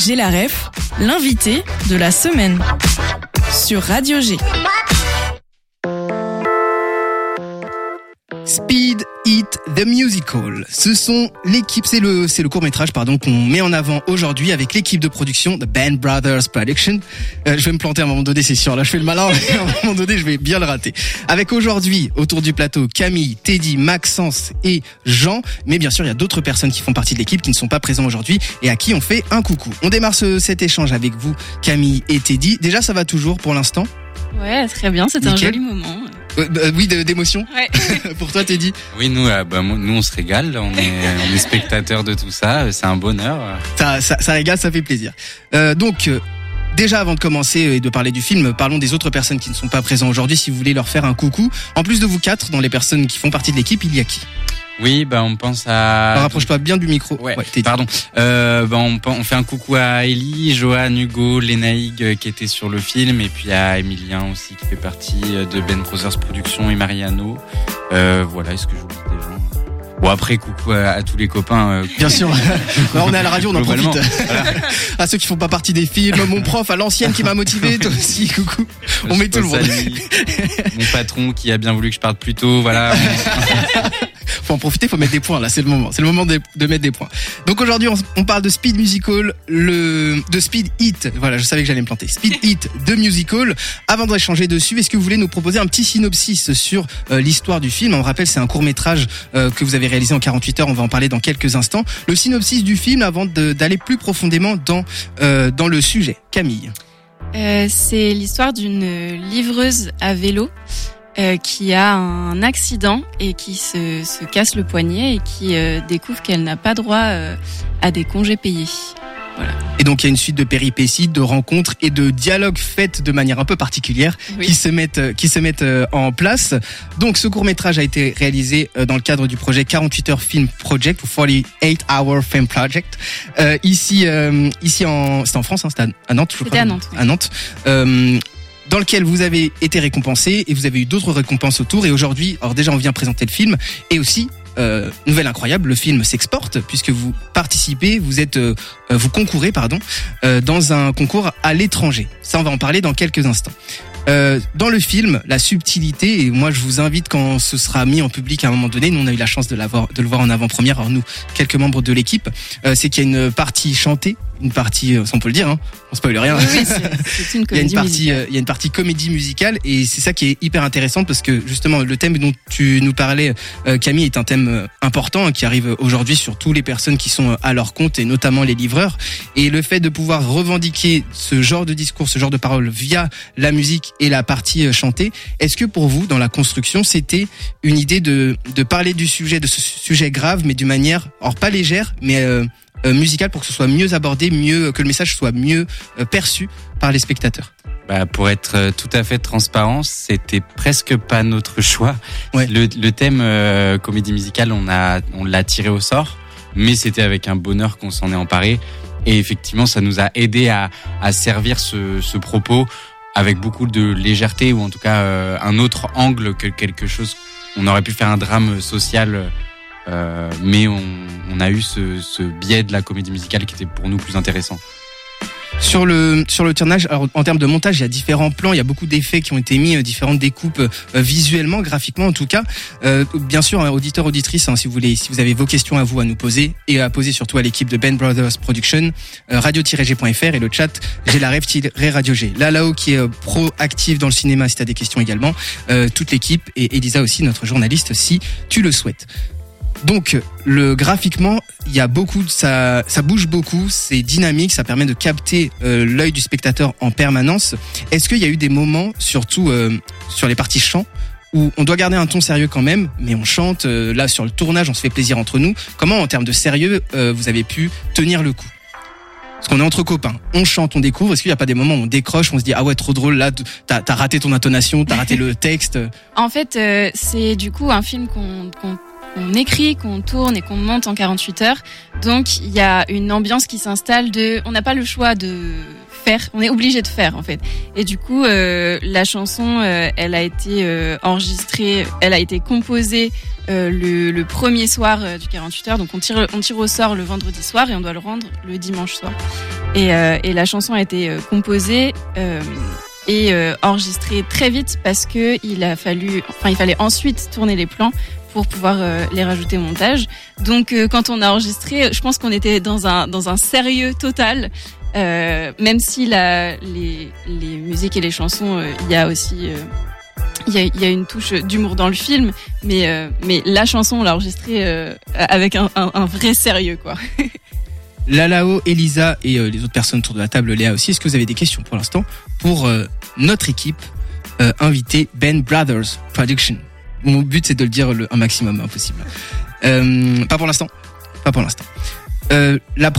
J'ai la ref, l'invité de la semaine sur Radio G. Speed It The Musical. C'est le court-métrage, qu'on met en avant aujourd'hui avec l'équipe de production, The Band Brothers Production. Je vais me planter à un moment donné, c'est sûr. Là, je fais le malin, mais à un moment donné, je vais bien le rater. Avec aujourd'hui, autour du plateau, Camille, Teddy, Maxence et Jean. Mais bien sûr, il y a d'autres personnes qui font partie de l'équipe qui ne sont pas présents aujourd'hui et à qui on fait un coucou. On démarre cet échange avec vous, Camille et Teddy. Déjà, ça va toujours pour l'instant? Ouais, très bien, c'était un joli moment. Oui, d'émotion. Ouais. Pour toi, Teddy? Oui, nous, on se régale. On est spectateurs de tout ça. C'est un bonheur. Ça régale, ça fait plaisir. Déjà, avant de commencer et de parler du film, parlons des autres personnes qui ne sont pas présentes aujourd'hui. Si vous voulez leur faire un coucou, en plus de vous quatre, dans les personnes qui font partie de l'équipe, il y a qui? Oui, on pense à... Rapproche-toi bien du micro. Ouais, pardon. On fait un coucou à Ellie, Johan, Hugo, Lénaïg qui était sur le film, et puis à Emilien aussi qui fait partie de Ben Brothers Productions et Mariano. Voilà, est-ce que j'oublie des gens? Bon, après, coucou à tous les copains. Bien sûr. On est à la radio, on en profite. Voilà. À ceux qui font pas partie des films, mon prof, à l'ancienne qui m'a motivé, toi aussi, coucou. On met tout le monde. Mon patron qui a bien voulu que je parte plus tôt, voilà. Faut en profiter, faut mettre des points là, c'est le moment de mettre des points. Donc aujourd'hui on parle de Speed Musical, de Speed It. Voilà, je savais que j'allais me planter. Speed It The Musical. Avant d'échanger dessus, est-ce que vous voulez nous proposer un petit synopsis sur l'histoire du film? On rappelle, c'est un court-métrage que vous avez réalisé en 48 heures, on va en parler dans quelques instants. Le synopsis du film avant d'aller plus profondément dans le sujet. Camille. C'est l'histoire d'une livreuse à vélo qui a un accident et qui se casse le poignet et qui découvre qu'elle n'a pas droit à des congés payés. Voilà. Et donc il y a une suite de péripéties, de rencontres et de dialogues faites de manière un peu particulière, oui, qui se mettent en place. Donc ce court-métrage a été réalisé dans le cadre du projet 48 Heures Film Project ou 48 Hour Film Project. Ici c'était en France, hein, c'était à Nantes, je crois. C'était à Nantes. Oui. À Nantes. Dans lequel vous avez été récompensé et vous avez eu d'autres récompenses autour. Et aujourd'hui, alors déjà on vient présenter le film et aussi nouvelle incroyable, le film s'exporte puisque vous participez, vous concourez dans un concours à l'étranger. Ça on va en parler dans quelques instants. Dans le film, la subtilité, et moi je vous invite quand ce sera mis en public à un moment donné, nous on a eu la chance de le voir en avant-première, alors nous, quelques membres de l'équipe, c'est qu'il y a une partie chantée, une partie, on peut le dire, hein, on spoil rien. Oui, c'est une comédie musicale. Il y a une partie comédie musicale et c'est ça qui est hyper intéressant parce que justement le thème dont tu nous parlais, Camille, est un thème important qui arrive aujourd'hui sur toutes les personnes qui sont à leur compte et notamment les livreurs. Et le fait de pouvoir revendiquer ce genre de discours, ce genre de paroles via la musique et la partie chantée, est-ce que pour vous, dans la construction, c'était une idée de parler du sujet, de ce sujet grave, mais d'une manière, alors pas légère, mais musicale pour que ce soit mieux abordé, que le message soit mieux perçu par les spectateurs? Pour être tout à fait transparent, c'était presque pas notre choix. Ouais. Le thème comédie musicale, on l'a tiré au sort, mais c'était avec un bonheur qu'on s'en est emparé. Et effectivement, ça nous a aidé à servir ce propos avec beaucoup de légèreté, ou en tout cas un autre angle que quelque chose. On aurait pu faire un drame social, mais on a eu ce biais de la comédie musicale qui était pour nous plus intéressant. Sur le tournage, alors en termes de montage, il y a différents plans, il y a beaucoup d'effets qui ont été mis, différentes découpes visuellement, graphiquement en tout cas. Bien sûr, auditeurs, auditrices, si vous avez vos questions à vous à nous poser et à poser surtout à l'équipe de Ben Brothers Production, radio-g.fr et le chat j'ai la rêve-radio G. Là-haut qui est proactive dans le cinéma si tu as des questions également, toute l'équipe et Elisa aussi, notre journaliste, si tu le souhaites. Donc, graphiquement, il y a ça bouge beaucoup, c'est dynamique, ça permet de capter l'œil du spectateur en permanence. Est-ce qu'il y a eu des moments, surtout sur les parties chant, où on doit garder un ton sérieux quand même, mais on chante, là sur le tournage, on se fait plaisir entre nous. Comment, en termes de sérieux, vous avez pu tenir le coup? Parce qu'on est entre copains, on chante, on découvre. Est-ce qu'il n'y a pas des moments où on décroche, on se dit ah ouais trop drôle, là t'as raté ton intonation, t'as raté le texte? En fait, c'est du coup un film qu'on écrit, qu'on tourne et qu'on monte en 48 heures. Donc, il y a une ambiance qui s'installe on n'a pas le choix de faire, on est obligé de faire en fait. Et du coup, la chanson, elle a été enregistrée, elle a été composée le premier soir du 48 heures. Donc on tire au sort le vendredi soir et on doit le rendre le dimanche soir. Et la chanson a été composée et enregistrée très vite parce que il fallait ensuite tourner les plans pour pouvoir les rajouter au montage. Donc quand on a enregistré, je pense qu'on était dans un sérieux total. Même si les musiques et les chansons, il y a aussi il y a une touche d'humour dans le film, mais la chanson on l'a enregistrée avec un vrai sérieux quoi. Lalao, Elisa et les autres personnes autour de la table, Léa aussi, est-ce que vous avez des questions pour l'instant pour notre équipe invitée Ben Brothers Production? Mon but c'est de le dire un maximum possible. Pas pour l'instant. Le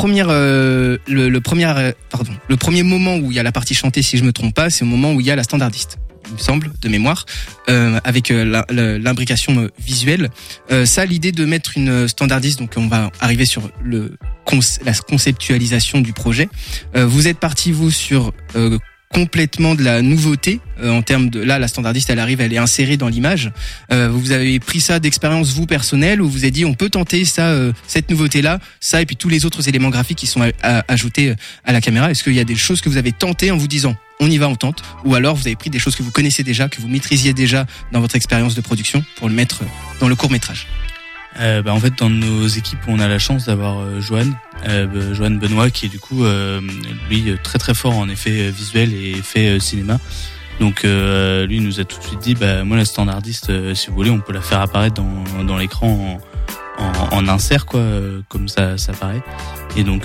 premier moment où il y a la partie chantée, si je me trompe pas, c'est au moment où il y a la standardiste, il me semble, de mémoire, avec l'imbrication visuelle. Ça, l'idée de mettre une standardiste, donc on va arriver sur la conceptualisation du projet. Vous êtes parti, vous, sur complètement de la nouveauté en termes de là la standardiste elle est insérée dans l'image. Vous avez pris ça d'expérience vous personnelle ou vous avez dit on peut tenter ça cette nouveauté là ça et puis tous les autres éléments graphiques qui sont ajoutés à la caméra. Est-ce qu'il y a des choses que vous avez tentées en vous disant on y va, on tente, ou alors vous avez pris des choses que vous connaissez déjà, que vous maîtrisiez déjà dans votre expérience de production pour le mettre dans le court-métrage? En fait, dans nos équipes, on a la chance d'avoir Johan Benoît, qui est du coup, lui, très très fort en effets visuels et effets cinéma. Donc, lui nous a tout de suite dit, moi la standardiste, si vous voulez, on peut la faire apparaître dans l'écran en insert, quoi, comme ça paraît. Et donc,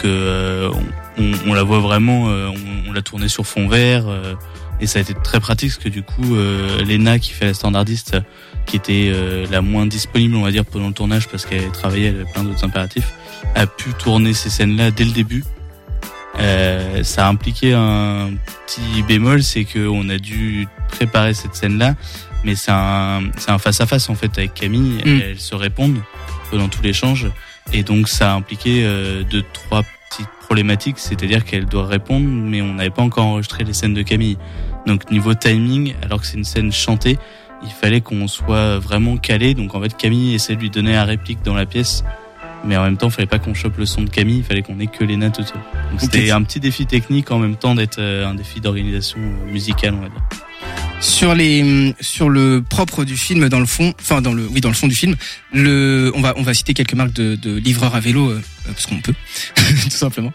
on la voit vraiment, on l'a tournée sur fond vert. Et ça a été très pratique parce que du coup, Léna qui fait la standardiste, qui était la moins disponible, on va dire, pendant le tournage parce qu'elle travaillait, elle avait plein d'autres impératifs, a pu tourner ces scènes-là dès le début. Ça a impliqué un petit bémol, c'est qu'on a dû préparer cette scène-là, mais c'est un face-à-face en fait avec Camille. Elles se répondent pendant tout l'échange, et donc ça a impliqué 2-3 petites problématiques, c'est-à-dire qu'elle doit répondre, mais on n'avait pas encore enregistré les scènes de Camille. Donc niveau timing, alors que c'est une scène chantée, il fallait qu'on soit vraiment calé. Donc en fait, Camille essaie de lui donner la réplique dans la pièce, mais en même temps, il fallait pas qu'on chope le son de Camille, il fallait qu'on ait que les notes autour. Donc c'était un petit défi technique en même temps d'être un défi d'organisation musicale, on va dire. Sur le propre du film, dans le fond du film, on va citer quelques marques de livreurs à vélo, parce qu'on peut, tout simplement.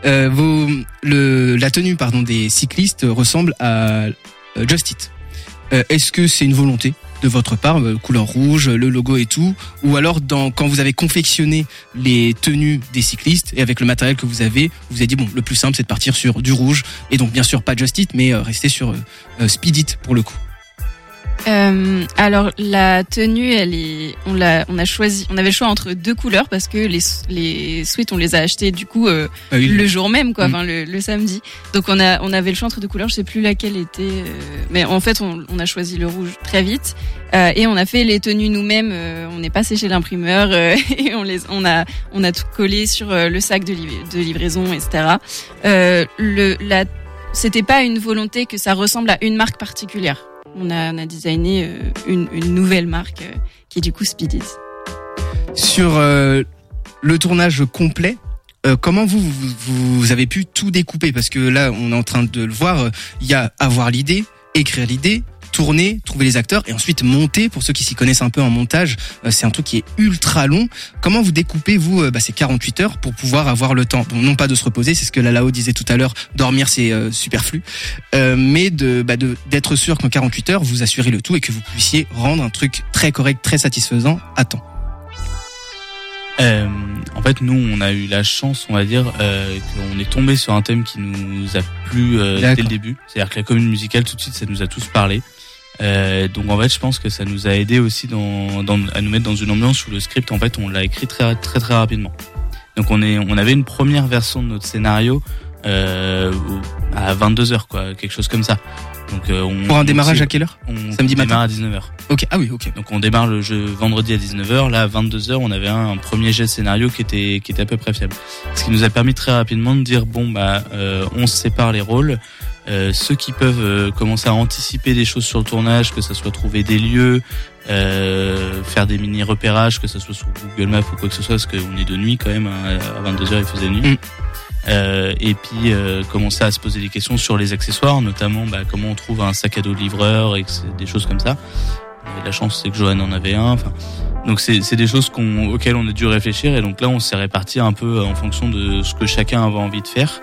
La tenue, des cyclistes ressemble à Just Eat. Est-ce que c'est une volonté de votre part, couleur rouge, le logo et tout, ou alors quand vous avez confectionné les tenues des cyclistes et avec le matériel que vous avez dit le plus simple c'est de partir sur du rouge et donc bien sûr pas Just Eat mais rester sur Speed It pour le coup. Alors la tenue, on avait le choix entre deux couleurs parce que les sweats on les a achetés du coup le jour même quoi, le samedi. Donc on avait le choix entre deux couleurs, je sais plus laquelle était, mais en fait on a choisi le rouge très vite et on a fait les tenues nous-mêmes. On n'est pas chez l'imprimeur et on a tout collé sur le sac de livraison, etc. C'était pas une volonté que ça ressemble à une marque particulière. On a designé une nouvelle marque qui est du coup Speed It. Sur le tournage complet, comment vous avez pu tout découper? Parce que là, on est en train de le voir, il y a avoir l'idée, écrire l'idée, tourner, trouver les acteurs et ensuite monter. Pour ceux qui s'y connaissent un peu en montage, c'est un truc qui est ultra long. Comment vous découpez ces 48 heures pour pouvoir avoir le temps, non pas de se reposer, c'est ce que Lalao disait tout à l'heure, dormir c'est superflu, mais d'être sûr qu'en 48 heures vous assurez le tout et que vous puissiez rendre un truc très correct, très satisfaisant à temps. En fait, nous, on a eu la chance, on va dire, qu'on est tombé sur un thème qui nous a plu dès le début. C'est-à-dire que la comédie musicale, tout de suite, ça nous a tous parlé. Donc en fait, je pense que ça nous a aidé aussi à nous mettre dans une ambiance où le script, en fait, on l'a écrit très très très rapidement. Donc on avait une première version de notre scénario à 22h, quoi, quelque chose comme ça. Donc, pour un démarrage à quelle heure? Samedi matin. On démarre à 19h. Ok, ah oui, ok. Donc on démarre le jeu vendredi à 19h. Là, à 22h, on avait un premier jet de scénario qui était à peu près fiable. Ce qui nous a permis très rapidement de dire on se sépare les rôles. Ceux qui peuvent commencer à anticiper des choses sur le tournage, que ça soit trouver des lieux, faire des mini repérages, que ça soit sur Google Maps ou quoi que ce soit, parce qu'on est de nuit quand même. À 22h, il faisait nuit. Et puis commencer à se poser des questions sur les accessoires, notamment comment on trouve un sac à dos livreur et des choses comme ça. Et la chance c'est que Johan en avait un. Donc c'est des choses auxquelles on a dû réfléchir, et donc là on s'est réparti un peu en fonction de ce que chacun avait envie de faire.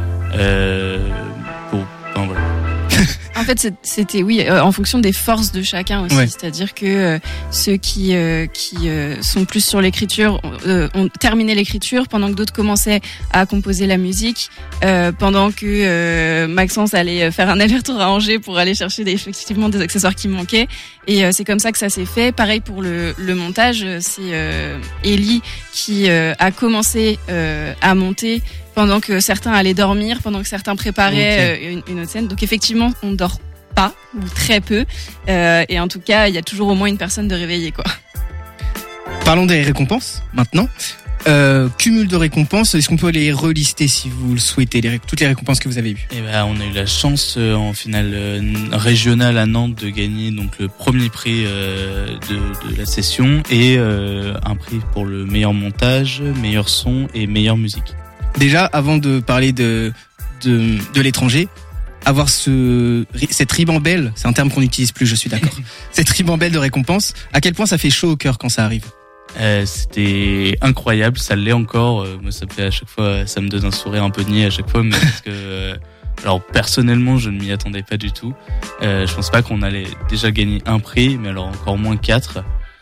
Voilà. En fait, c'était en fonction des forces de chacun aussi. Ouais. C'est-à-dire que ceux qui sont plus sur l'écriture ont terminé l'écriture, pendant que d'autres commençaient à composer la musique, pendant que Maxence allait faire un aller-retour à Angers pour aller chercher effectivement des accessoires qui manquaient. Et c'est comme ça que ça s'est fait. Pareil pour le montage, c'est Ellie qui a commencé à monter pendant que certains allaient dormir, pendant que certains préparaient une autre scène. Donc effectivement, on dort pas, ou très peu. Et en tout cas, il y a toujours au moins une personne de réveillée, quoi. Parlons des récompenses, maintenant. Cumul de récompenses, est-ce qu'on peut les relister si vous le souhaitez, toutes les récompenses que vous avez eues? On a eu la chance en finale régionale à Nantes de gagner donc le premier prix de la session, et un prix pour le meilleur montage, meilleur son et meilleure musique. Déjà, avant de parler de l'étranger, avoir cette ribambelle, c'est un terme qu'on n'utilise plus, je suis d'accord. Cette ribambelle de récompenses, à quel point ça fait chaud au cœur quand ça arrive? C'était incroyable, ça l'est encore. Moi, ça me fait à chaque fois, ça me donne un sourire un peu niais à chaque fois, mais parce que alors personnellement, je ne m'y attendais pas du tout. Je pense pas qu'on allait déjà gagner un prix, mais alors encore moins 4.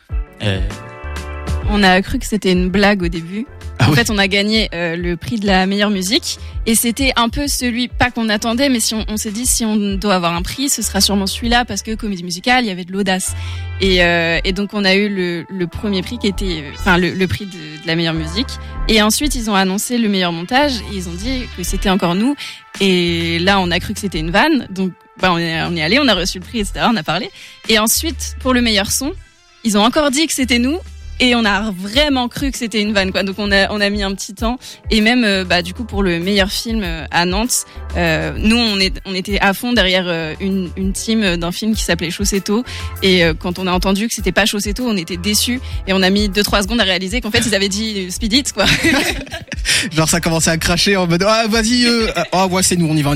On a cru que c'était une blague au début. En fait, on a gagné le prix de la meilleure musique, et c'était un peu celui, pas qu'on attendait, mais si on s'est dit, si on doit avoir un prix, ce sera sûrement celui-là, parce que comédie musicale, il y avait de l'audace. Et donc on a eu le premier prix qui était, le prix de la meilleure musique. Et ensuite, ils ont annoncé le meilleur montage, et ils ont dit que c'était encore nous. Et là, on a cru que c'était une vanne, donc on est allé, on a reçu le prix, etc. On a parlé. Et ensuite, pour le meilleur son, ils ont encore dit que c'était nous. Et on a vraiment cru que c'était une vanne, quoi. Donc on a mis un petit temps. Et même du coup pour le meilleur film à Nantes, nous on était à fond derrière une team d'un film qui s'appelait Chossetto. Et quand on a entendu que c'était pas Chossetto, on était déçus. Et on a mis 2-3 secondes à réaliser qu'en fait ils avaient dit Speed It, quoi. Genre ça commençait à cracher en mode vas-y c'est nous, on y va.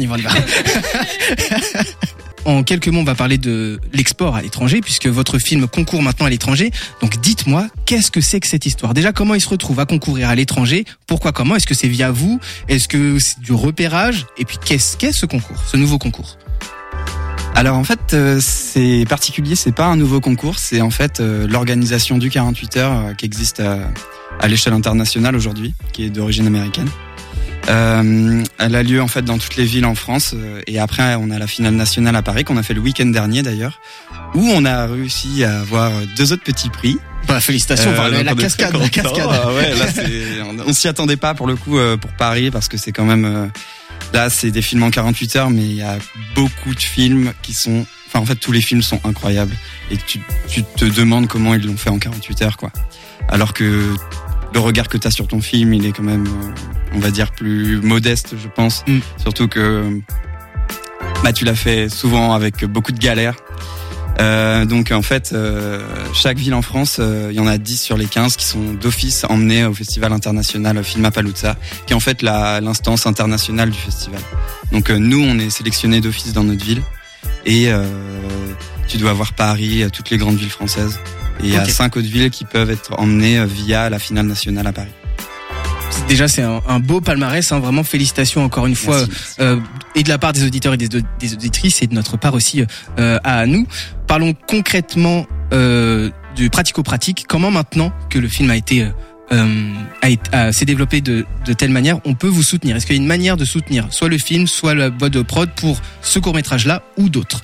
En quelques mots, on va parler de l'export à l'étranger, puisque votre film concourt maintenant à l'étranger. Donc dites-moi, qu'est-ce que c'est que cette histoire? Déjà, comment il se retrouve à concourir à l'étranger? Pourquoi, comment? Est-ce que c'est via vous? Est-ce que c'est du repérage? Et puis qu'est-ce qu'est ce concours, ce nouveau concours? Alors en fait, c'est particulier, c'est pas un nouveau concours, c'est en fait l'organisation du 48 heures qui existe à l'échelle internationale aujourd'hui, qui est d'origine américaine. Elle a lieu en fait dans toutes les villes en France, et après on a la finale nationale à Paris qu'on a fait le week-end dernier d'ailleurs, où on a réussi à avoir 2 autres petits prix. Félicitations, la cascade. Là, on s'y attendait pas pour le coup pour Paris, parce que c'est quand même là c'est des films en 48 heures, mais il y a beaucoup de films qui sont, en fait tous les films sont incroyables, et tu te demandes comment ils l'ont fait en 48 heures, quoi. Alors que le regard que t'as sur ton film, il est quand même, on va dire, plus modeste, je pense. Surtout que tu l'as fait souvent avec beaucoup de galères. Donc en fait, chaque ville en France, il y en a 10 sur les 15 qui sont d'office emmenés au festival international Filmapalooza, qui est en fait l'instance internationale du festival. Donc nous, on est sélectionnés d'office dans notre ville, et tu dois voir Paris, toutes les grandes villes françaises. Et il y a 5 autres villes qui peuvent être emmenées via la finale nationale à Paris. Déjà, c'est un beau palmarès, hein, vraiment félicitations encore une fois, et de la part des auditeurs et des auditrices, et de notre part aussi à nous. Parlons concrètement du pratico-pratique. Comment maintenant que le film s'est développé de telle manière, on peut vous soutenir? Est-ce qu'il y a une manière de soutenir soit le film, soit la boîte de prod pour ce court-métrage-là ou d'autres?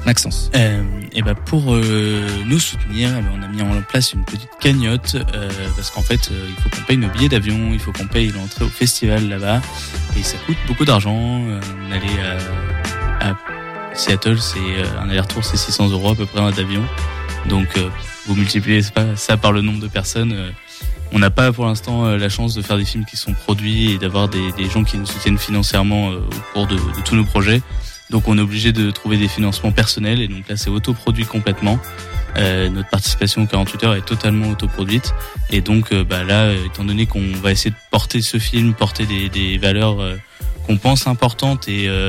Maxence. Et ben pour nous soutenir, on a mis en place une petite cagnotte parce qu'en fait il faut qu'on paye nos billets d'avion, il faut qu'on paye l'entrée au festival là-bas et ça coûte beaucoup d'argent. On allait à Seattle, c'est un aller-retour, c'est 600 € à peu près d'avion. Donc vous multipliez ça par le nombre de personnes. On n'a pas pour l'instant la chance de faire des films qui sont produits et d'avoir des gens qui nous soutiennent financièrement au cours de tous nos projets. Donc on est obligé de trouver des financements personnels et donc là c'est autoproduit complètement. Notre participation aux 48 heures est totalement autoproduite et donc là étant donné qu'on va essayer de porter ce film, porter des valeurs qu'on pense importantes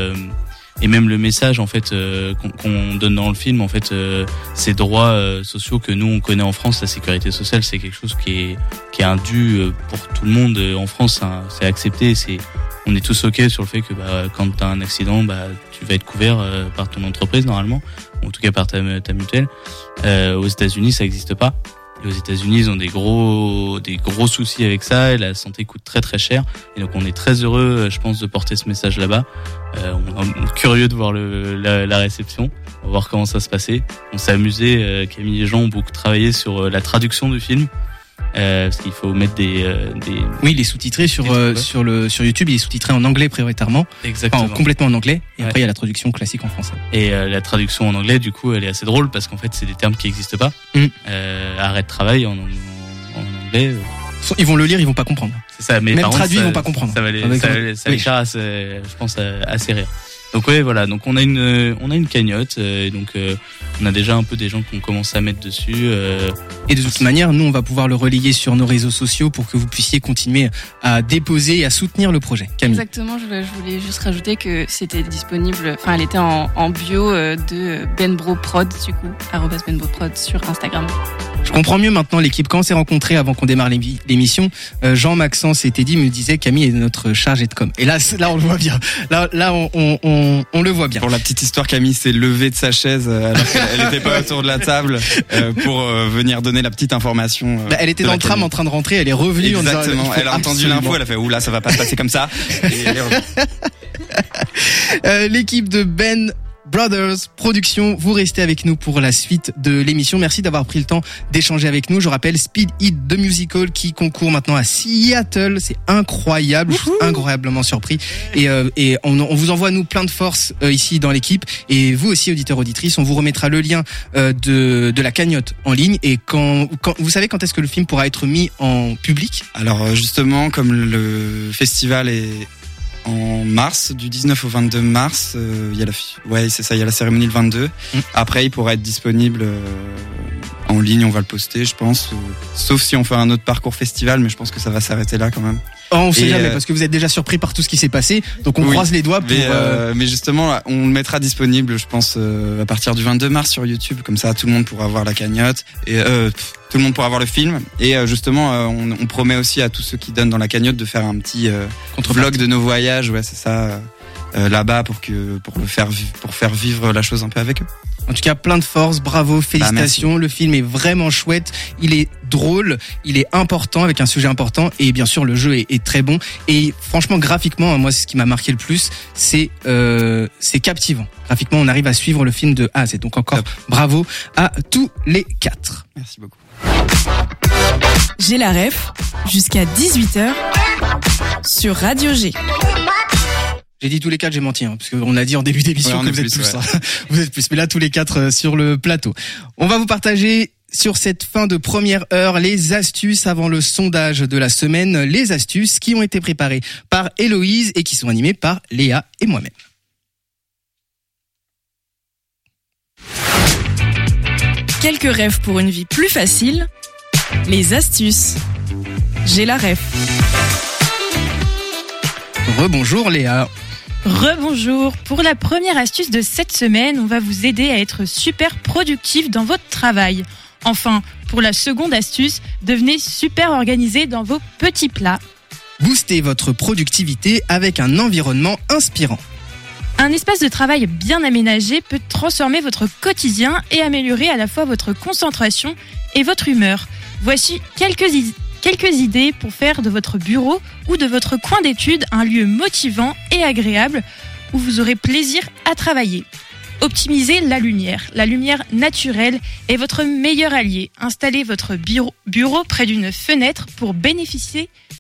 et même le message en fait qu'on donne dans le film en fait ces droits sociaux que nous on connaît en France, la sécurité sociale c'est quelque chose qui est un dû pour tout le monde en France, c'est accepté, on est tous ok sur le fait que quand t'as un accident tu vas être couvert par ton entreprise normalement, ou en tout cas par ta mutuelle. Aux États-Unis ça n'existe pas. Et aux États-Unis ils ont des gros soucis avec ça et la santé coûte très très cher. Et donc on est très heureux je pense de porter ce message là-bas. On est curieux de voir la réception. On va voir comment ça se passait. On s'est amusé, Camille et Jean ont beaucoup travaillé sur la traduction du film. Parce qu'il faut mettre Oui, il est sous-titré sur YouTube, il est sous-titré en anglais prioritairement. Exactement. Enfin, complètement en anglais. Et après, il y a la traduction classique en français. Et la traduction en anglais, du coup, elle est assez drôle parce qu'en fait, c'est des termes qui n'existent pas. Arrêt de travail en anglais. Ils vont le lire, ils vont pas comprendre. C'est ça, mais même traduit, ils vont pas comprendre. Ça va les faire assez, je pense, assez rire. Donc ouais, voilà. Donc on a une cagnotte et donc on a déjà un peu des gens qui ont commencé à mettre dessus. Et de toute manière, nous on va pouvoir le relayer sur nos réseaux sociaux pour que vous puissiez continuer à déposer et à soutenir le projet. Camille. Exactement. Je voulais juste rajouter que c'était disponible. Enfin, elle était en bio de Benbro Prod du coup @Benbro Prod sur Instagram. Je comprends mieux maintenant l'équipe. Quand on s'est rencontrés avant qu'on démarre l'émission, Jean, Maxence et Teddy me disaient Camille est notre chargée de com. Et là on le voit bien. Là on le voit bien. Pour la petite histoire, Camille s'est levée de sa chaise alors qu'elle n'était pas autour de la table pour venir donner la petite information. Elle était dans le tram en train de rentrer, elle est revenue. Exactement. En disant, elle a entendu l'info, elle a fait oula, ça va pas se passer comme ça. Et elle est revenue. L'équipe de Ben Brothers Productions, vous restez avec nous pour la suite de l'émission. Merci d'avoir pris le temps d'échanger avec nous. Je rappelle Speed Hit The Musical qui concourt maintenant à Seattle. C'est incroyable, je suis incroyablement surpris. Et on vous envoie nous plein de force ici dans l'équipe. Et vous aussi auditeurs auditrices, on vous remettra le lien de la cagnotte en ligne. Et quand vous savez quand est-ce que le film pourra être mis en public? Alors justement, comme le festival est en mars, du 19 au 22 mars, il y a la cérémonie le 22. Après, il pourra être disponible en ligne, on va le poster, je pense. Sauf si on fait un autre parcours festival, mais je pense que ça va s'arrêter là quand même. Oh, on sait jamais, parce que vous êtes déjà surpris par tout ce qui s'est passé, donc on croise les doigts pour... Mais justement, là, on le mettra disponible, je pense, à partir du 22 mars sur YouTube, comme ça tout le monde pourra voir la cagnotte, et tout le monde pourra voir le film. Et justement, on promet aussi à tous ceux qui donnent dans la cagnotte de faire un petit vlog de nos voyages, ouais, c'est ça, là-bas pour faire vivre la chose un peu avec eux. En tout cas, plein de force, bravo, félicitations. Le film est vraiment chouette, il est drôle, il est important, avec un sujet important, et bien sûr le jeu est très bon. Et franchement, graphiquement, moi, c'est ce qui m'a marqué le plus, c'est captivant. Graphiquement, on arrive à suivre le film de A à Z. Donc encore bravo à tous les 4. Merci beaucoup. J'ai la ref jusqu'à 18h sur Radio G. J'ai dit tous les 4, j'ai menti, parce qu'on a dit en début d'émission que vous êtes plus. Ouais. Vous êtes plus, mais là tous les 4 sur le plateau. On va vous partager sur cette fin de première heure les astuces avant le sondage de la semaine, les astuces qui ont été préparées par Héloïse et qui sont animées par Léa et moi-même. Quelques rêves pour une vie plus facile, les astuces. J'ai la ref. Rebonjour Léa. Rebonjour. Pour la première astuce de cette semaine, on va vous aider à être super productif dans votre travail. Enfin, pour la seconde astuce, devenez super organisé dans vos petits plats. Boostez votre productivité avec un environnement inspirant. Un espace de travail bien aménagé peut transformer votre quotidien et améliorer à la fois votre concentration et votre humeur. Voici quelques idées pour faire de votre bureau ou de votre coin d'études un lieu motivant et agréable où vous aurez plaisir à travailler. Optimisez la lumière. La lumière naturelle est votre meilleur allié. Installez votre bureau près d'une fenêtre pour bénéficier